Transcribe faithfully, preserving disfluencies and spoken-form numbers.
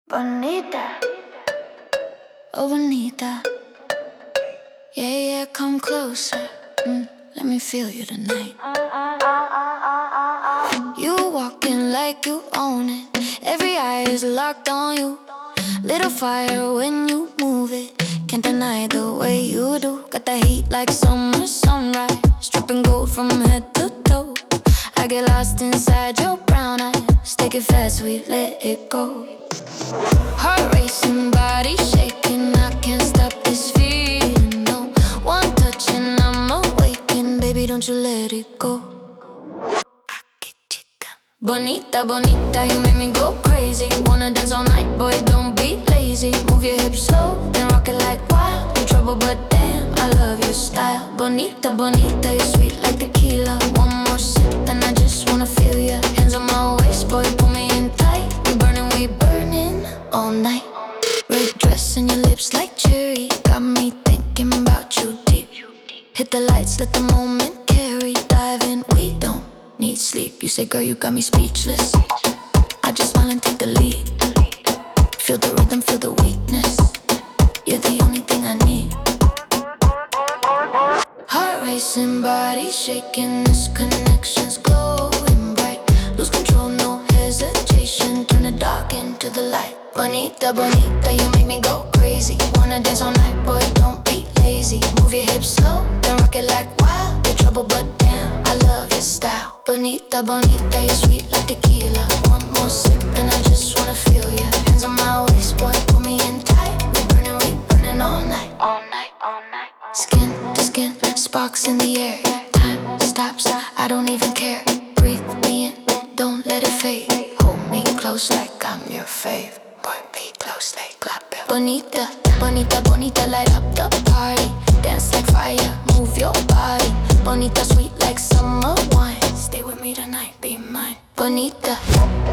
Bonita, oh bonita. Yeah, yeah, come closer. Mm, let me feel you tonight. You walking like you own it. Every eye is locked on you. Little fire when you move it. Can't deny the way you do. Got the heat like summer sunrise. Dripping gold from head to toe. I get lost inside your brown eyes. Take it fast, we let it go. Heart racing, body shaking. I can't stop this feeling, no. One touch and I'm awakened. Baby, don't you let it go. Bonita, bonita, you make me go crazy. Wanna dance all night, boy, don't be lazy. Move your hips slow, then rock it like wild. You trouble, but damn, I love your style. Bonita, bonita, you're sweet like tequila. One more sip, then I just wanna feel ya. Hands on my waist, boy, pull me in tight. We burning, we burning all night. Red dress and your lips like cherry. Got me thinking about you deep. Hit the lights, let the moment carry. Dive in, we don't need sleep. You say, girl, you got me speechless. I just wanna take the lead. Feel the rhythm, feel the weakness. You're the only thing I need. Heart racing, body shaking. This connection's glowing bright. Lose control, no hesitation. Turn the dark into the light. Bonita, bonita, you make me go crazy. Wanna dance all night, boy, don't be lazy. Move your hips slow, then rock it like wild. You're trouble, but damn, I love your style. Bonita, bonita, you're sweet like tequila. One more sip, and I just wanna feel ya. Hands on my waist, boy, pull me in tight. We burning, we burning all night, all night, all night. Skin to skin, sparks in the air. Time stops, I don't even care. Breathe me in, don't let it fade. Hold me close like I'm your fave. Boy, be close like clap it. Bonita, bonita, bonita, light up the party. Dance like fire, move your body. Bonita, sweet like summer wine. Stay with me tonight, be mine. Bonita.